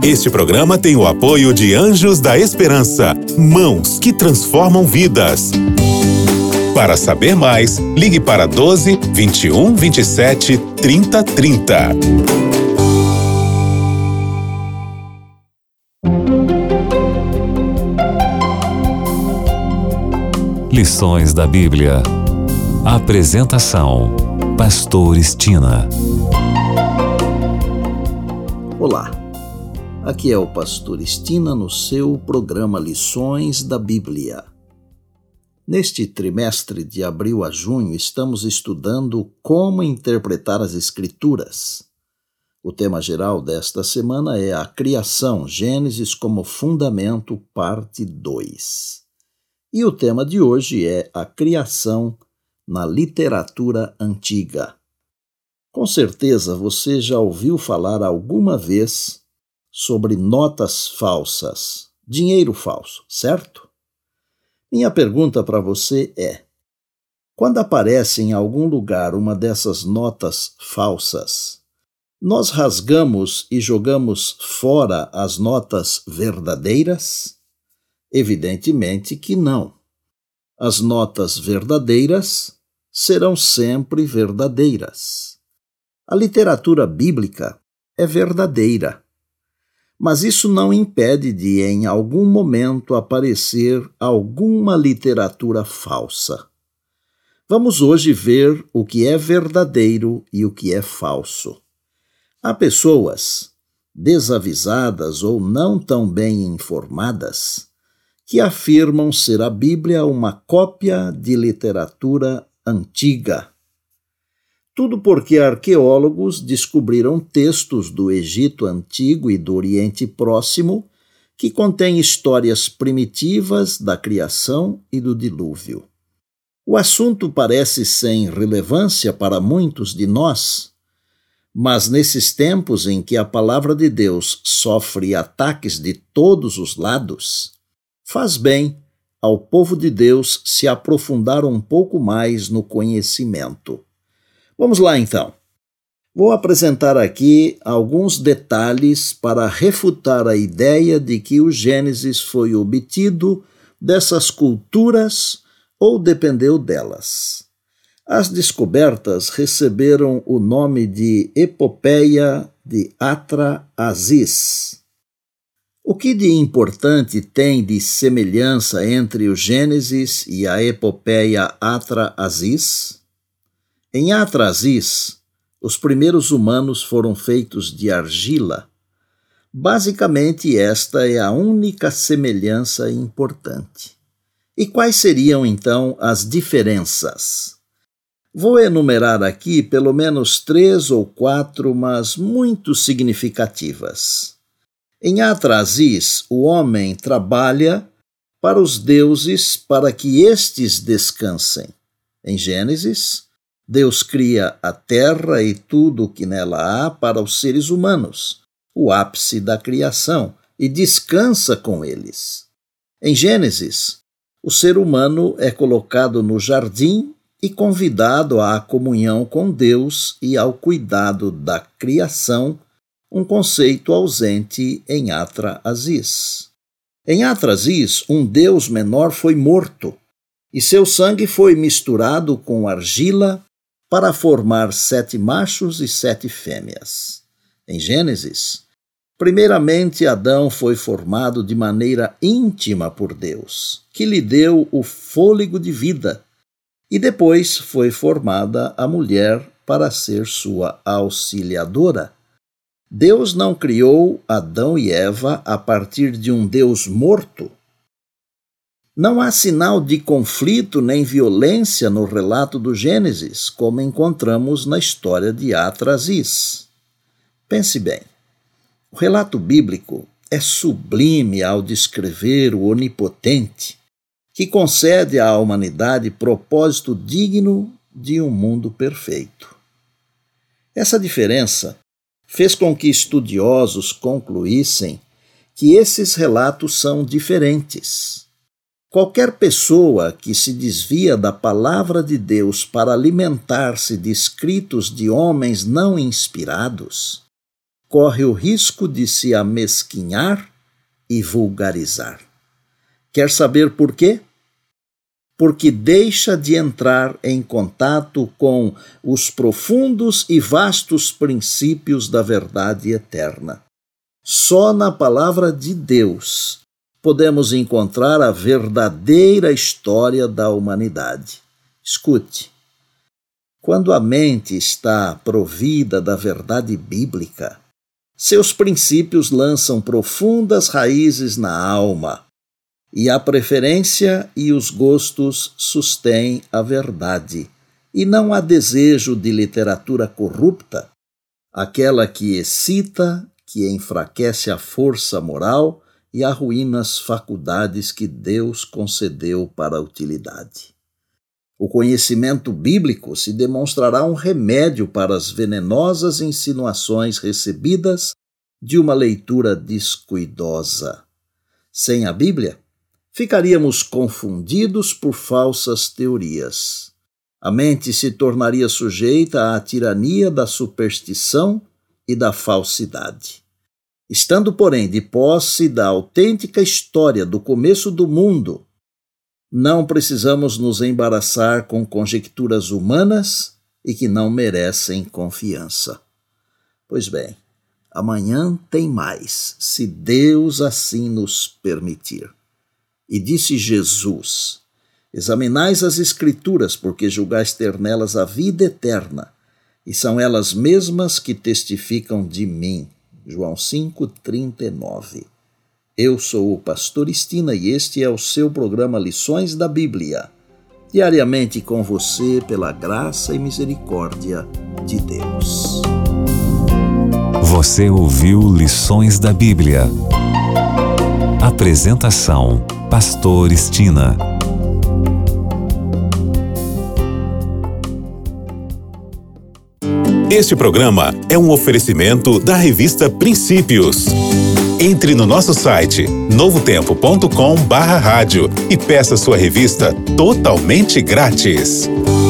Este programa tem o apoio de Anjos da Esperança, mãos que transformam vidas. Para saber mais, ligue para 12 21 27 30 30. Lições da Bíblia. Apresentação: Pastor Estina. Olá, aqui é o Pastor Estina no seu programa Lições da Bíblia. Neste trimestre de abril a junho, estamos estudando como interpretar as Escrituras. O tema geral desta semana é a criação, Gênesis como fundamento, parte 2. E o tema de hoje é a criação na literatura antiga. Com certeza você já ouviu falar alguma vez sobre notas falsas, dinheiro falso, certo? Minha pergunta para você é: quando aparece em algum lugar uma dessas notas falsas, nós rasgamos e jogamos fora as notas verdadeiras? Evidentemente que não. As notas verdadeiras serão sempre verdadeiras. A literatura bíblica é verdadeira, mas isso não impede de, em algum momento, aparecer alguma literatura falsa. Vamos hoje ver o que é verdadeiro e o que é falso. Há pessoas desavisadas ou não tão bem informadas que afirmam ser a Bíblia uma cópia de literatura antiga. Tudo porque arqueólogos descobriram textos do Egito Antigo e do Oriente Próximo que contêm histórias primitivas da criação e do dilúvio. O assunto parece sem relevância para muitos de nós, mas nesses tempos em que a palavra de Deus sofre ataques de todos os lados, faz bem ao povo de Deus se aprofundar um pouco mais no conhecimento. Vamos lá, então. Vou apresentar aqui alguns detalhes para refutar a ideia de que o Gênesis foi obtido dessas culturas ou dependeu delas. As descobertas receberam o nome de Epopeia de Atra-Aziz. O que de importante tem de semelhança entre o Gênesis e a Epopeia Atra-Aziz? Em Atra-Aziz, os primeiros humanos foram feitos de argila. Basicamente, esta é a única semelhança importante. E quais seriam, então, as diferenças? Vou enumerar aqui pelo menos 3 ou 4, mas muito significativas. Em Atra-Aziz, o homem trabalha para os deuses para que estes descansem. Em Gênesis, Deus cria a terra e tudo o que nela há para os seres humanos, o ápice da criação, e descansa com eles. Em Gênesis, o ser humano é colocado no jardim e convidado à comunhão com Deus e ao cuidado da criação, um conceito ausente em Atra-Aziz. Em Atra-Aziz, um deus menor foi morto, e seu sangue foi misturado com argila para formar 7 machos e 7 fêmeas. Em Gênesis, primeiramente Adão foi formado de maneira íntima por Deus, que lhe deu o fôlego de vida, e depois foi formada a mulher para ser sua auxiliadora. Deus não criou Adão e Eva a partir de um Deus morto. Não há sinal de conflito nem violência no relato do Gênesis, como encontramos na história de Atra-Aziz. Pense bem, o relato bíblico é sublime ao descrever o Onipotente, que concede à humanidade propósito digno de um mundo perfeito. Essa diferença fez com que estudiosos concluíssem que esses relatos são diferentes. Qualquer pessoa que se desvia da palavra de Deus para alimentar-se de escritos de homens não inspirados corre o risco de se amesquinhar e vulgarizar. Quer saber por quê? Porque deixa de entrar em contato com os profundos e vastos princípios da verdade eterna. Só na palavra de Deus podemos encontrar a verdadeira história da humanidade. Escute, quando a mente está provida da verdade bíblica, seus princípios lançam profundas raízes na alma, e a preferência e os gostos sustêm a verdade, e não há desejo de literatura corrupta, aquela que excita, que enfraquece a força moral e arruína as faculdades que Deus concedeu para a utilidade. O conhecimento bíblico se demonstrará um remédio para as venenosas insinuações recebidas de uma leitura descuidosa. Sem a Bíblia, ficaríamos confundidos por falsas teorias. A mente se tornaria sujeita à tirania da superstição e da falsidade. Estando, porém, de posse da autêntica história do começo do mundo, não precisamos nos embaraçar com conjecturas humanas e que não merecem confiança. Pois bem, amanhã tem mais, se Deus assim nos permitir. E disse Jesus: examinais as Escrituras, porque julgais ter nelas a vida eterna, e são elas mesmas que testificam de mim. João 5:39. Eu sou o pastor Estina e este é o seu programa Lições da Bíblia. Diariamente com você, pela graça e misericórdia de Deus. Você ouviu Lições da Bíblia. Apresentação: Pastor Estina. Este programa é um oferecimento da revista Princípios. Entre no nosso site novotempo.com/rádio e peça sua revista totalmente grátis.